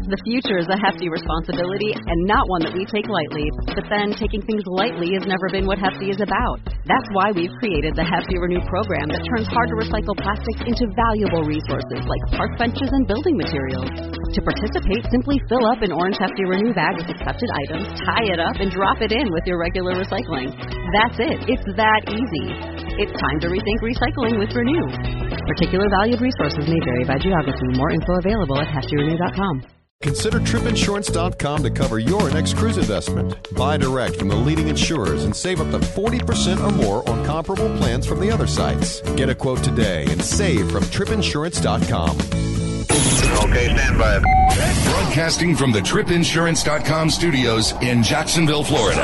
The future is a hefty responsibility and not one that we take lightly. But then, taking things lightly has never been what Hefty is about. That's why we've created the Hefty Renew program that turns hard-to-recycle plastics into valuable resources like park benches and building materials. To participate, simply fill up an orange Hefty Renew bag with accepted items, tie it up, and drop it in with your regular recycling. That's it. It's that easy. It's time to rethink recycling with Renew. Particular valued resources may vary by geography. More info available at heftyrenew.com. Consider tripinsurance.com to cover your next cruise investment. Buy direct from the leading insurers and save up to 40% or more on comparable plans from the other sites. Get a quote today and save from tripinsurance.com. Okay, stand by. Broadcasting from the tripinsurance.com studios in Jacksonville, Florida.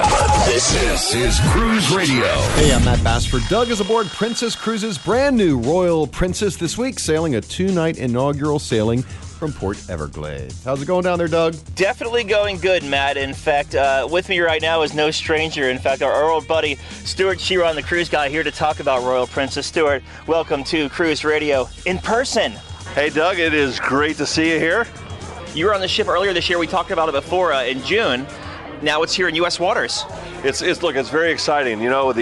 This is Cruise Radio. Hey, I'm Matt Bassford. Doug is aboard Princess Cruises' brand new Royal Princess this week, sailing a 2-night inaugural sailing from Port Everglades. How's it going down there, Doug? Definitely going good, Matt. In fact, with me right now is no stranger. In fact, our old buddy, Stuart Chiron, the cruise guy, here to talk about Royal Princess. Stuart, welcome to Cruise Radio in person. Hey, Doug, it is great to see you here. You were on the ship earlier this year. We talked about it before in June. Now it's here in U.S. waters. It's very exciting. You know,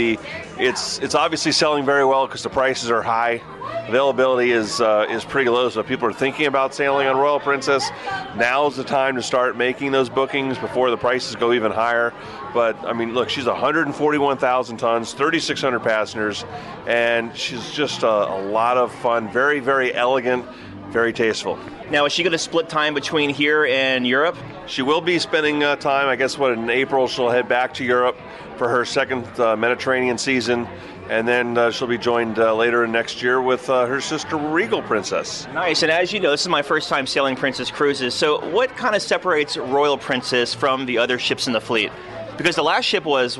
it's obviously selling very well because the prices are high. Availability is pretty low, so people are thinking about sailing on Royal Princess. Now's the time to start making those bookings before the prices go even higher. But, I mean, look, she's 141,000 tons, 3,600 passengers, and she's just a lot of fun, very, very elegant, very tasteful. Now, is she going to split time between here and Europe? She will be spending time, I guess, in April she'll head back to Europe for her second Mediterranean season. And then she'll be joined later next year with her sister, Regal Princess. Nice. And as you know, this is my first time sailing Princess Cruises. So what kind of separates Royal Princess from the other ships in the fleet? Because the last ship was,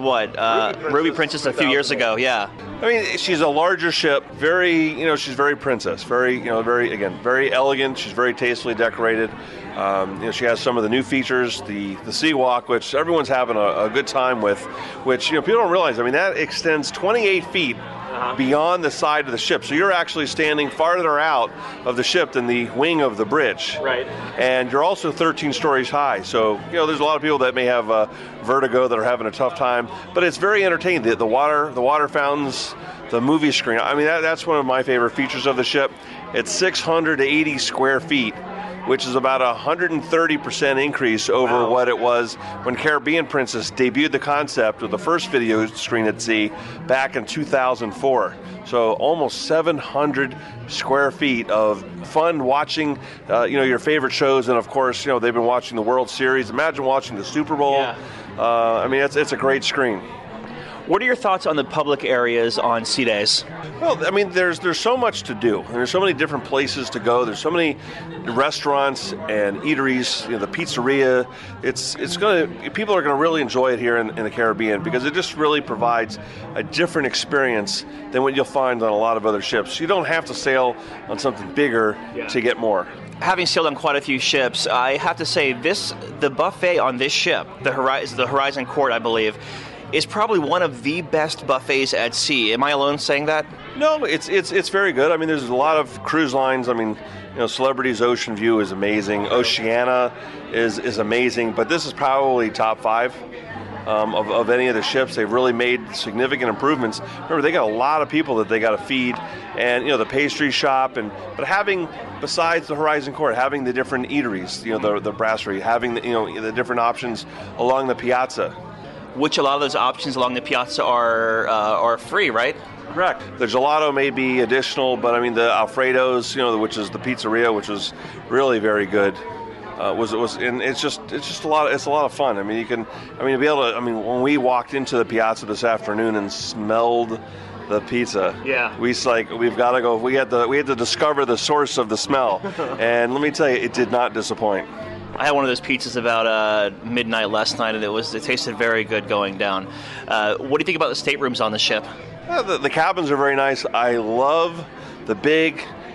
Ruby Princess a few years ago, yeah. I mean, she's a larger ship, she's very princess, very elegant. She's very tastefully decorated. She has some of the new features, the Sea Walk, which everyone's having a good time with, which, people don't realize. I mean, that extends 28 feet beyond the side of the ship. So you're actually standing farther out of the ship than the wing of the bridge. Right. And you're also 13 stories high. So, there's a lot of people that may have vertigo that are having a tough time, but it's very entertaining. The water fountains, the movie screen. I mean, that's one of my favorite features of the ship. It's 680 square feet, which is about a 130% increase over what it was when Caribbean Princess debuted the concept with the first video screen at sea back in 2004. So almost 700 square feet of fun watching, your favorite shows. And of course, they've been watching the World Series. Imagine watching the Super Bowl. Yeah. It's a great screen. What are your thoughts on the public areas on sea days? Well, I mean, there's so much to do. There's so many different places to go. There's so many restaurants and eateries. The pizzeria. People are gonna really enjoy it here in the Caribbean because it just really provides a different experience than what you'll find on a lot of other ships. You don't have to sail on something bigger to get more. Having sailed on quite a few ships, I have to say the buffet on this ship, the Horizon Court, I believe, is probably one of the best buffets at sea. Am I alone saying that? No, it's very good. I mean, there's a lot of cruise lines. I mean, Celebrity's Ocean View is amazing. Oceana is amazing, but this is probably top 5 of any of the ships. They've really made significant improvements. Remember, they got a lot of people that they got to feed, and the pastry shop, but having, besides the Horizon Court, having the different eateries, the brasserie, having the different options along the piazza. Which a lot of those options along the piazza are free, right? Correct. The gelato may be additional, but I mean the Alfredo's, which is the pizzeria, which was really very good. And it's just a lot. It's a lot of fun. I mean, when we walked into the piazza this afternoon and smelled the pizza, we've got to go. We had to discover the source of the smell, and let me tell you, it did not disappoint. I had one of those pizzas about midnight last night, and it tasted very good going down. What do you think about the staterooms on the ship? The cabins are very nice. I love the big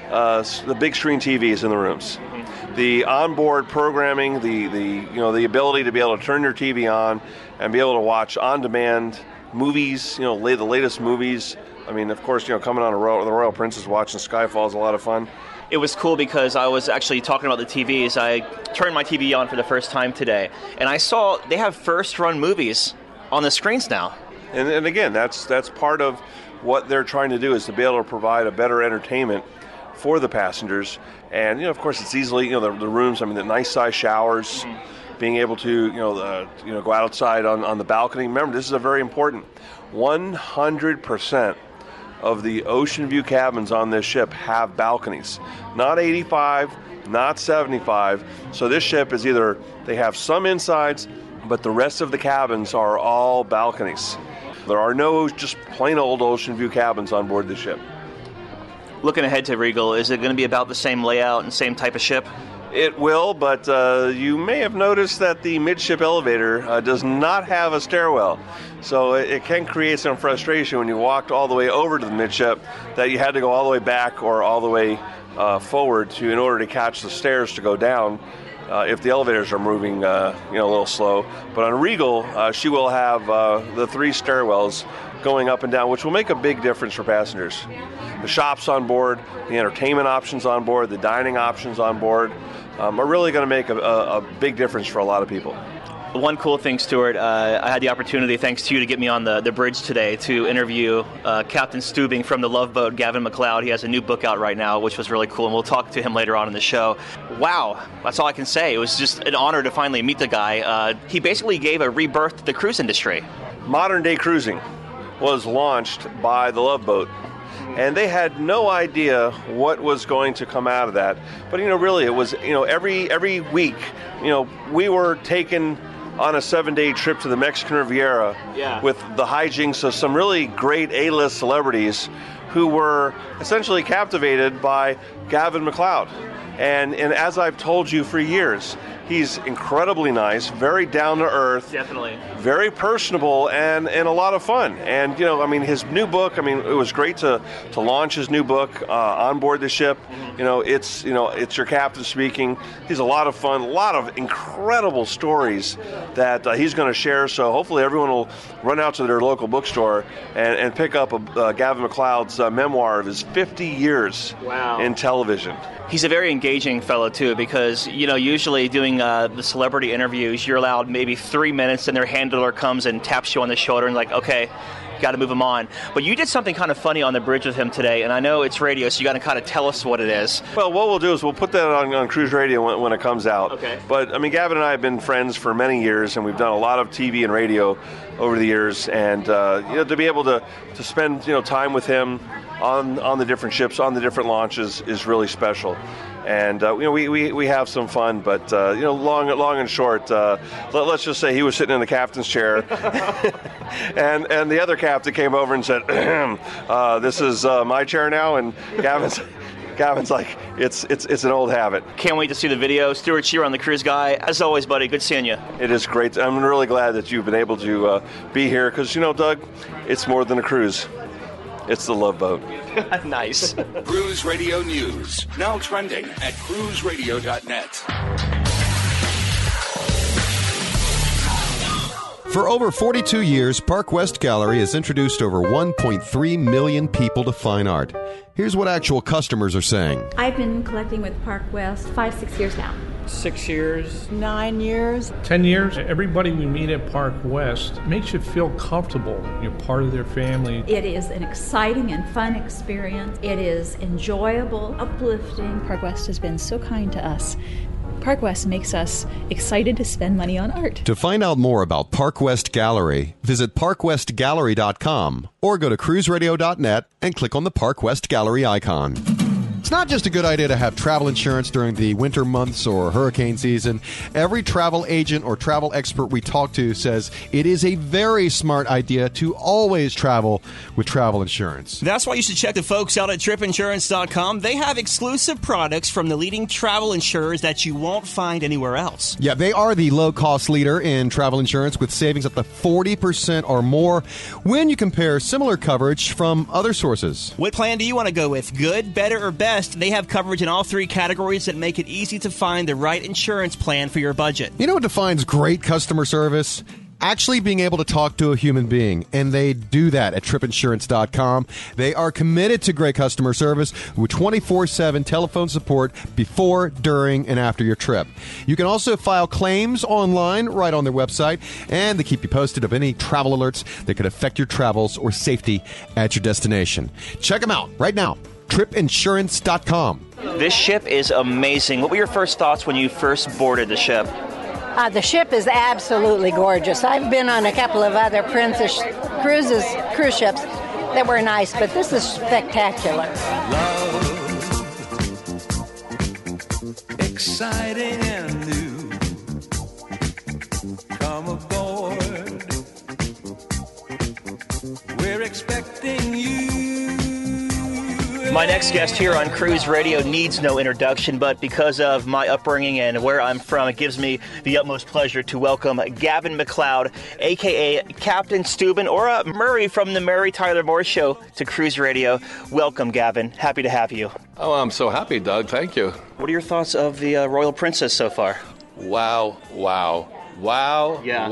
screen TVs in the rooms. Mm-hmm. The onboard programming, the ability to be able to turn your TV on and be able to watch on demand movies. The latest movies. I mean, of course, coming on the Royal Princess, watching Skyfall is a lot of fun. It was cool because I was actually talking about the TVs. I turned my TV on for the first time today, and I saw they have first-run movies on the screens now. And again, that's part of what they're trying to do, is to be able to provide a better entertainment for the passengers. And, of course, it's easily, the rooms, the nice-size showers, being able to, go outside on the balcony. Remember, this is a very important 100% of the ocean view cabins on this ship have balconies. Not 85, not 75. So this ship is either they have some insides, but the rest of the cabins are all balconies. There are no just plain old ocean view cabins on board the ship. Looking ahead to Regal, is it going to be about the same layout and same type of ship? It will, but you may have noticed that the midship elevator does not have a stairwell. So it can create some frustration when you walked all the way over to the midship that you had to go all the way back or all the way forward in order to catch the stairs to go down if the elevators are moving a little slow. But on Regal, she will have the 3 stairwells going up and down, which will make a big difference for passengers. The shops on board, the entertainment options on board, the dining options on board are really going to make a big difference for a lot of people. One cool thing, Stuart, I had the opportunity, thanks to you, to get me on the bridge today to interview Captain Stubing from the Love Boat, Gavin MacLeod. He has a new book out right now, which was really cool, and we'll talk to him later on in the show. Wow, that's all I can say. It was just an honor to finally meet the guy. He basically gave a rebirth to the cruise industry. Modern day cruising was launched by the Love Boat, and they had no idea what was going to come out of that. But really, it was every week, we were taken on a 7-day trip to the Mexican Riviera with the hijinks of some really great A-list celebrities who were essentially captivated by Gavin MacLeod. And as I've told you for years, he's incredibly nice, very down to earth, definitely, very personable, and a lot of fun. And his new book. It was great to launch his new book on board the ship. It's your captain speaking. He's a lot of fun, a lot of incredible stories that he's going to share. So hopefully everyone will run out to their local bookstore and pick up Gavin MacLeod's memoir of his 50 years in television. He's a very engaging fellow, too, because, usually doing the celebrity interviews, you're allowed maybe 3 minutes, and their handler comes and taps you on the shoulder and like, okay, got to move him on. But you did something kind of funny on the bridge with him today, and I know it's radio, so you got to kind of tell us what it is. Well, what we'll do is we'll put that on Cruise Radio when it comes out. Okay. But, Gavin and I have been friends for many years, and we've done a lot of TV and radio over the years, and, to be able to spend, time with him on the different ships, on the different launches is really special. And we have some fun, but long and short, let's just say he was sitting in the captain's chair, and the other captain came over and said, "This is my chair now." And Gavin's like, it's an old habit. Can't wait to see the video. Stuart Shearer on the Cruise Guy. As always, buddy, good seeing you. It is great. I'm really glad that you've been able to be here because Doug, it's more than a cruise. It's the Love Boat. Nice. Cruise Radio News, now trending at cruiseradio.net. For over 42 years, Park West Gallery has introduced over 1.3 million people to fine art. Here's what actual customers are saying. I've been collecting with Park West 5-6 years now. 6 years. 9 years. 10 years. Everybody we meet at Park West makes you feel comfortable. You're part of their family. It is an exciting and fun experience. It is enjoyable, uplifting. Park West has been so kind to us. Park West makes us excited to spend money on art. To find out more about Park West Gallery, visit parkwestgallery.com or go to cruiseradio.net and click on the Park West Gallery icon. It's not just a good idea to have travel insurance during the winter months or hurricane season. Every travel agent or travel expert we talk to says it is a very smart idea to always travel with travel insurance. That's why you should check the folks out at tripinsurance.com. They have exclusive products from the leading travel insurers that you won't find anywhere else. Yeah, they are the low-cost leader in travel insurance with savings up to 40% or more when you compare similar coverage from other sources. What plan do you want to go with? Good, better, or best? They have coverage in all 3 categories that make it easy to find the right insurance plan for your budget. You know what defines great customer service? actually being able to talk to a human being, and they do that at tripinsurance.com. They are committed to great customer service with 24/7 telephone support before, during, and after your trip. You can also file claims online right on their website, and they keep you posted of any travel alerts that could affect your travels or safety at your destination. Check them out right now, tripinsurance.com. This ship is amazing. What were your first thoughts when you first boarded the ship? The ship is absolutely gorgeous. I've been on a couple of other cruise ships that were nice, but this is spectacular. Love, exciting and new. Come aboard. We're expecting you. My next guest here on Cruise Radio needs no introduction, but because of my upbringing and where I'm from, it gives me the utmost pleasure to welcome Gavin MacLeod, a.k.a. Captain Steuben, or Murray from the Mary Tyler Moore Show, to Cruise Radio. Welcome, Gavin. Happy to have you. Oh, I'm so happy, Doug. Thank you. What are your thoughts of the Royal Princess so far? Wow. Yeah.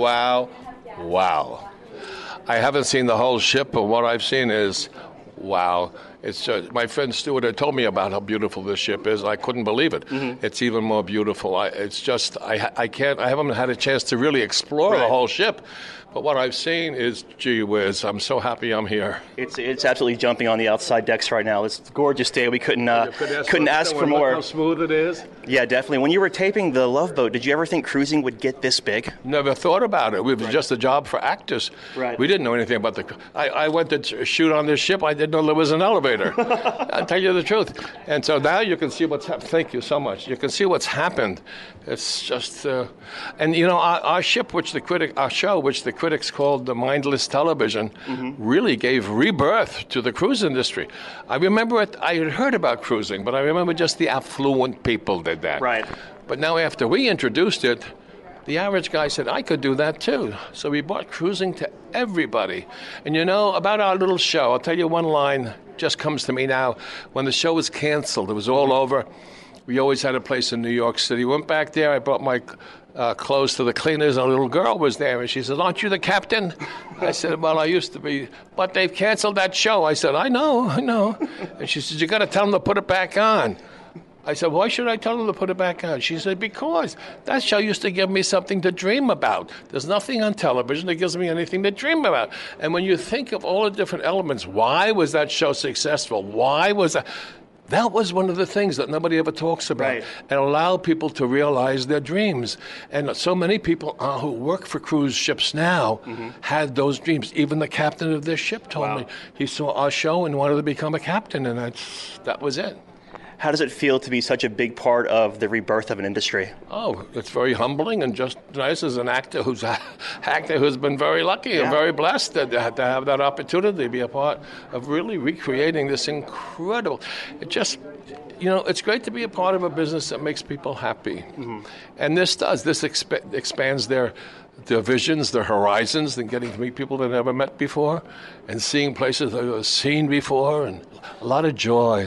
Wow. I haven't seen the whole ship, but what I've seen is wow. It's my friend Stuart had told me about how beautiful this ship is. I couldn't believe it. Mm-hmm. It's even more beautiful. I haven't had a chance to really explore the whole ship. But what I've seen is, gee whiz, I'm so happy I'm here. It's absolutely jumping on the outside decks right now. It's a gorgeous day. We couldn't ask for more. Look how smooth it is. Yeah, definitely. When you were taping The Love Boat, did you ever think cruising would get this big? Never thought about it. It was just a job for actors. Right. We didn't know anything about I went to shoot on this ship. I didn't know there was an elevator. I'll tell you the truth. And so now you can see what's happened. Thank you so much. You can see what's happened. It's just, and you know, our show, which the critics called the mindless television, really gave rebirth to the cruise industry. I remember I had heard about cruising, but I remember just the affluent people did that. Right. But now after we introduced it, the average guy said, I could do that too. So we brought cruising to everybody. And you know, about our little show, I'll tell you one line just comes to me now. When the show was canceled, it was all over. We always had a place in New York City. Went back there, I brought my clothes to the cleaners, and a little girl was there, and she said, aren't you the captain? I said, well, I used to be, but they've canceled that show. I said, I know. And she said, you got to tell them to put it back on. I said, why should I tell them to put it back on? She said, because that show used to give me something to dream about. There's nothing on television that gives me anything to dream about. And when you think of all the different elements, why was that show successful? Why was that? That was one of the things that nobody ever talks about, right, and allow people to realize their dreams. And so many people who work for cruise ships now had those dreams. Even the captain of this ship told me he saw our show and wanted to become a captain, and that was it. How does it feel to be such a big part of the rebirth of an industry? Oh, it's very humbling and just nice as an actor who's been very lucky and very blessed to have that opportunity to be a part of really recreating this incredible. It just, you know, it's great to be a part of a business that makes people happy. And this expands their visions, their horizons, and getting to meet people they've never met before, and seeing places they've never seen before, and a lot of joy.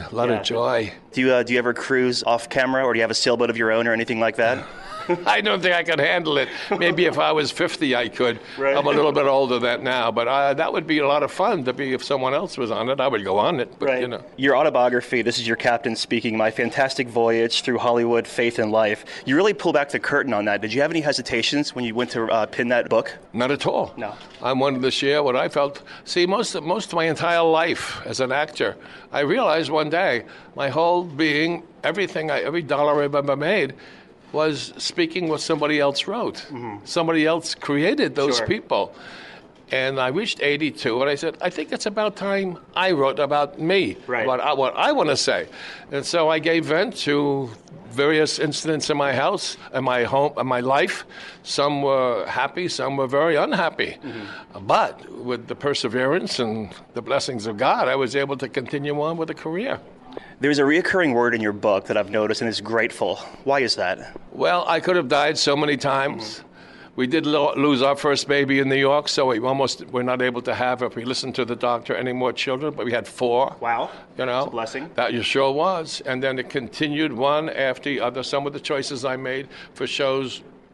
Do you ever cruise off camera, or do you have a sailboat of your own or anything like that? I don't think I could handle it. Maybe if I was 50, I could. Right. I'm a little bit older than that now, but that would be a lot of fun to be if someone else was on it. I would go on it, but you know. Your autobiography, this is your captain speaking, My Fantastic Voyage Through Hollywood, Faith and Life. You really pull back the curtain on that. Did you have any hesitations when you went to pin that book? Not at all. No. I wanted to share what I felt. See, most of my entire life as an actor, I realized one day my whole being, every dollar I've ever made, was speaking what somebody else wrote. Somebody else created those people. And I reached 82, and I said, I think it's about time I wrote about me, what I want to say. And so I gave vent to various incidents in my house, in my home, in my life. Some were happy, some were very unhappy. But with the perseverance and the blessings of God, I was able to continue on with a career. There's a reoccurring word in your book that I've noticed, and it's grateful. Why is that? Well, I could have died so many times. We did lose our first baby in New York, so we're not able to have, if we listened to the doctor, any more children, but we had 4. Wow. You know, that's a blessing. That you sure was. And then it continued one after the other. Some of the choices I made for shows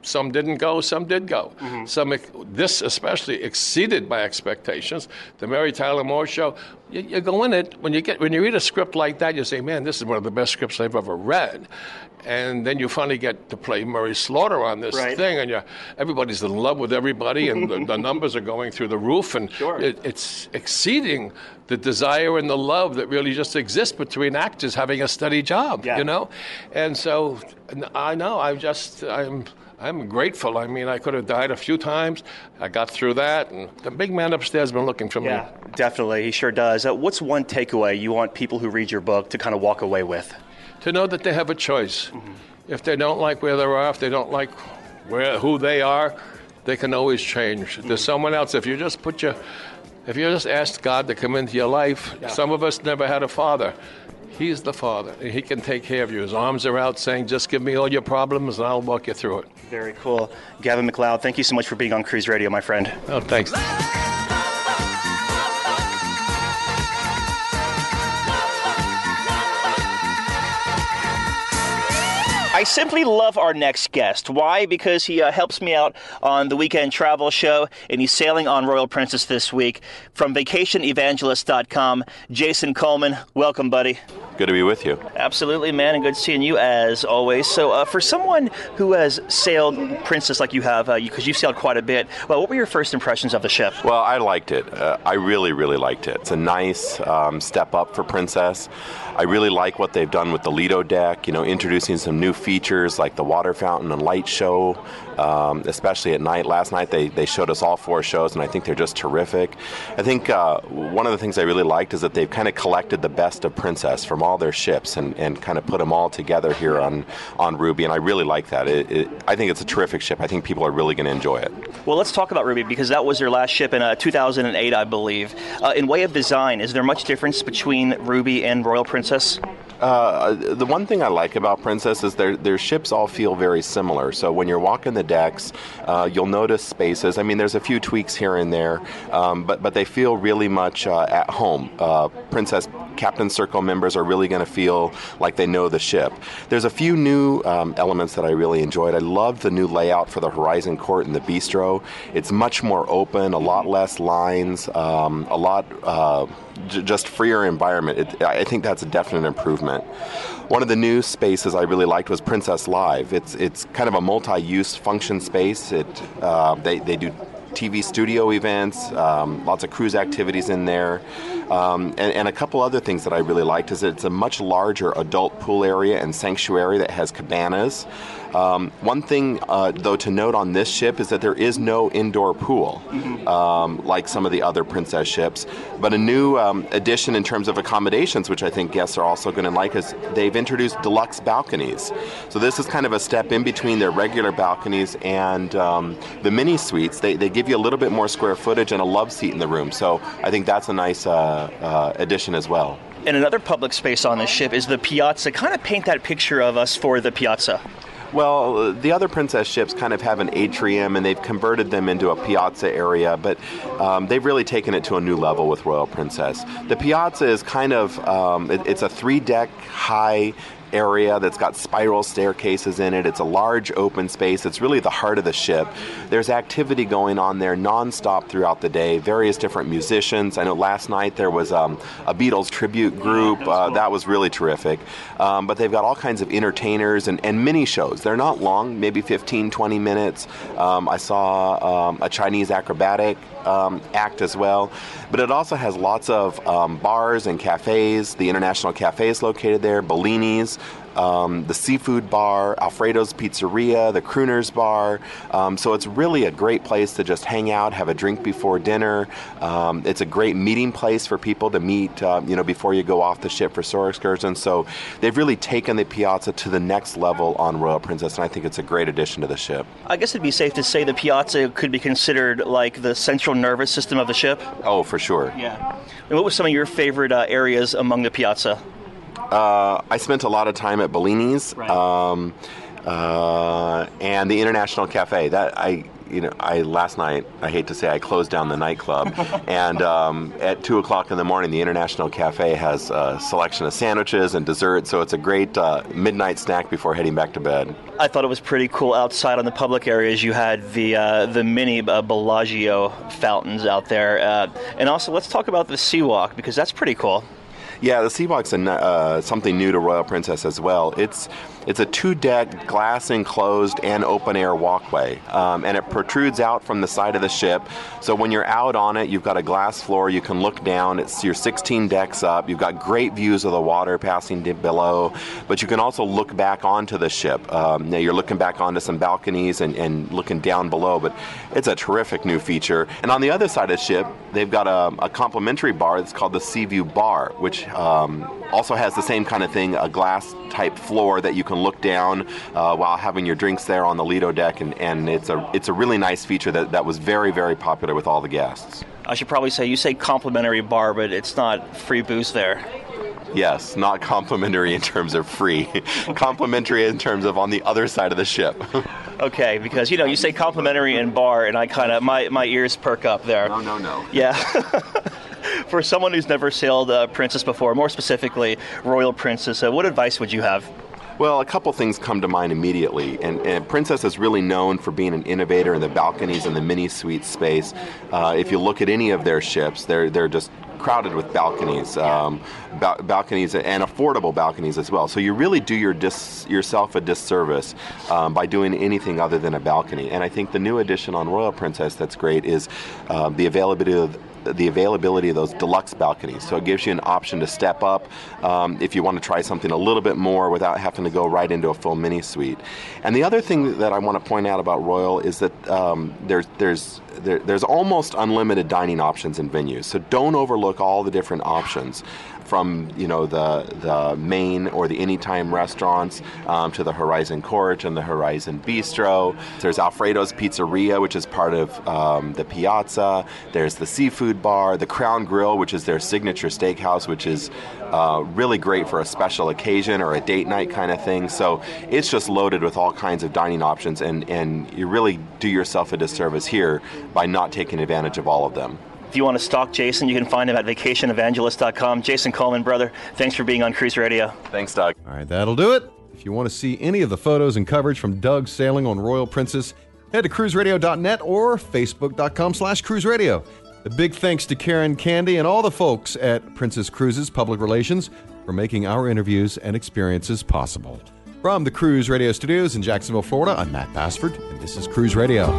Some didn't go, some did go. This especially exceeded my expectations. The Mary Tyler Moore Show, you go in it, when you read a script like that, you say, man, this is one of the best scripts I've ever read. And then you finally get to play Murray Slaughter on this thing, and everybody's in love with everybody, and the numbers are going through the roof, and it's exceeding the desire and the love that really just exists between actors having a steady job, you know? And so I know, I'm grateful. I mean, I could have died a few times. I got through that, and the big man upstairs has been looking for me. Yeah, definitely. He sure does. What's one takeaway you want people who read your book to kind of walk away with? To know that they have a choice. If they don't like where they are, if they don't like who they are, they can always change. There's someone else. If you just ask God to come into your life, some of us never had a father. He's the Father, and He can take care of you. His arms are out saying, just give me all your problems, and I'll walk you through it. Very cool. Gavin MacLeod, thank you so much for being on Cruise Radio, my friend. Oh, thanks. I simply love our next guest. Why? Because he helps me out on the Weekend Travel Show, and he's sailing on Royal Princess this week. From VacationEvangelist.com, Jason Coleman. Welcome, buddy. Good to be with you. Absolutely, man, and good seeing you as always. So for someone who has sailed Princess like you have, because you've sailed quite a bit, well, what were your first impressions of the ship? Well, I liked it. I really, really liked it. It's a nice step up for Princess. I really like what they've done with the Lido deck, introducing some new features like the water fountain and light show, especially at night. Last night they showed us all 4 shows, and I think they're just terrific. I think one of the things I really liked is that they've kind of collected the best of Princess from all their ships and kind of put them all together here on Ruby, and I really like that. I think it's a terrific ship. I think people are really going to enjoy it. Well, let's talk about Ruby, because that was your last ship in 2008, I believe. In way of design, is there much difference between Ruby and Royal Princess? The one thing I like about Princess is their ships all feel very similar. So when you're walking the decks, you'll notice spaces. I mean, there's a few tweaks here and there, but they feel really much at home. Princess Captain Circle members are really going to feel like they know the ship. There's a few new elements that I really enjoyed. I loved the new layout for the Horizon Court and the Bistro. It's much more open, a lot less lines, a lot just freer environment. I think that's a definite improvement. One of the new spaces I really liked was Princess Live. It's kind of a multi-use function space. They do TV studio events, lots of cruise activities in there, and a couple other things that I really liked is that it's a much larger adult pool area and sanctuary that has cabanas. One thing, though, to note on this ship is that there is no indoor pool, like some of the other Princess ships. But a new addition in terms of accommodations, which I think guests are also going to like, is they've introduced deluxe balconies. So this is kind of a step in between their regular balconies and the mini suites. They give you a little bit more square footage and a love seat in the room. So I think that's a nice addition as well. And another public space on this ship is the Piazza. Kind of paint that picture of us for the Piazza. Well, the other Princess ships kind of have an atrium, and they've converted them into a piazza area, but they've really taken it to a new level with Royal Princess. The piazza is kind of, it's a 3-deck high area that's got spiral staircases in it. It's a large open space. It's really the heart of the ship. There's activity going on there nonstop throughout the day, various different musicians. I know last night there was a Beatles tribute group. That was really terrific. But they've got all kinds of entertainers and mini shows. They're not long, maybe 15, 20 minutes. I saw a Chinese acrobatic act as well. But it also has lots of bars and cafes. The International Cafe is located there, Bellini's, the Seafood Bar, Alfredo's Pizzeria, the Crooners Bar. So it's really a great place to just hang out, have a drink before dinner. It's a great meeting place for people to meet, before you go off the ship for shore excursions. So they've really taken the Piazza to the next level on Royal Princess, and I think it's a great addition to the ship. I guess it'd be safe to say the Piazza could be considered like the central nervous system of the ship. Oh, for sure. Yeah. And what were some of your favorite areas among the Piazza? I spent a lot of time at Bellini's, and the International Cafe. That last night, I hate to say, I closed down the nightclub, and at 2 o'clock in the morning, the International Cafe has a selection of sandwiches and desserts, so it's a great midnight snack before heading back to bed. I thought it was pretty cool. Outside on the public areas, you had the mini Bellagio fountains out there, and also let's talk about the Sea Walk, because that's pretty cool. Yeah, the Sea Walk's something new to Royal Princess as well. It's a 2-deck, glass-enclosed and open-air walkway, and it protrudes out from the side of the ship. So when you're out on it, you've got a glass floor. You can look down. You're 16 decks up. You've got great views of the water passing below, but you can also look back onto the ship. Now you're looking back onto some balconies and looking down below, but it's a terrific new feature. And on the other side of the ship, they've got a complimentary bar that's called the Seaview Bar, which also has the same kind of thing, a glass-type floor that you can look down while having your drinks there on the Lido deck, and it's a really nice feature that was very, very popular with all the guests. I should probably say, you say complimentary bar, but it's not free booze there. Yes, not complimentary in terms of free. Complimentary in terms of on the other side of the ship. Okay, because, you say complimentary and bar, and I kind of, my ears perk up there. No. Yeah. For someone who's never sailed Princess before, more specifically Royal Princess, what advice would you have? Well, a couple things come to mind immediately, and Princess is really known for being an innovator in the balconies and the mini suite space. If you look at any of their ships, they're just crowded with balconies, balconies and affordable balconies as well. So you really do yourself a disservice by doing anything other than a balcony. And I think the new addition on Royal Princess that's great is the availability of those deluxe balconies. So it gives you an option to step up if you want to try something a little bit more without having to go right into a full mini suite. And the other thing that I want to point out about Royal is that there's almost unlimited dining options in venues. So don't overlook all the different options, from the main or the anytime restaurants to the Horizon Court and the Horizon Bistro. There's Alfredo's Pizzeria, which is part of the Piazza. There's the Seafood Bar, the Crown Grill, which is their signature steakhouse, which is really great for a special occasion or a date night kind of thing. So it's just loaded with all kinds of dining options, and you really do yourself a disservice here by not taking advantage of all of them. If you want to stalk Jason, you can find him at vacationevangelist.com. Jason Coleman, brother, thanks for being on Cruise Radio. Thanks, Doug. All right, that'll do it. If you want to see any of the photos and coverage from Doug sailing on Royal Princess, head to cruiseradio.net or facebook.com/cruiseradio. A big thanks to Karen Candy and all the folks at Princess Cruises Public Relations for making our interviews and experiences possible. From the Cruise Radio Studios in Jacksonville, Florida, I'm Matt Bassford, and this is Cruise Radio.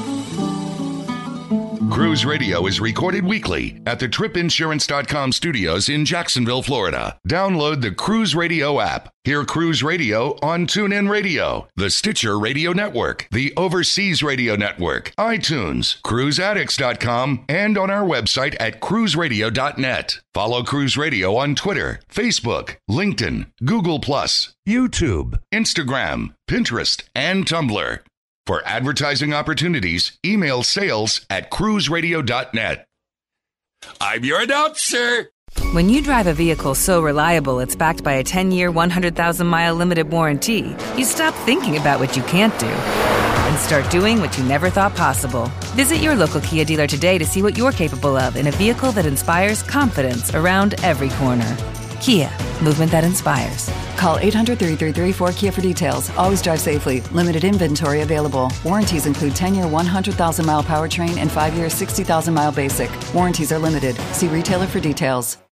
Cruise Radio is recorded weekly at the TripInsurance.com studios in Jacksonville, Florida. Download the Cruise Radio app. Hear Cruise Radio on TuneIn Radio, the Stitcher Radio Network, the Overseas Radio Network, iTunes, CruiseAddicts.com, and on our website at cruiseradio.net. Follow Cruise Radio on Twitter, Facebook, LinkedIn, Google+, YouTube, Instagram, Pinterest, and Tumblr. For advertising opportunities, email sales@cruiseradio.net. I'm your announcer. When you drive a vehicle so reliable it's backed by a 10-year, 100,000-mile limited warranty, you stop thinking about what you can't do and start doing what you never thought possible. Visit your local Kia dealer today to see what you're capable of in a vehicle that inspires confidence around every corner. Kia, movement that inspires. Call 800-333-4KIA for details. Always drive safely. Limited inventory available. Warranties include 10-year, 100,000-mile powertrain and 5-year, 60,000-mile basic. Warranties are limited. See retailer for details.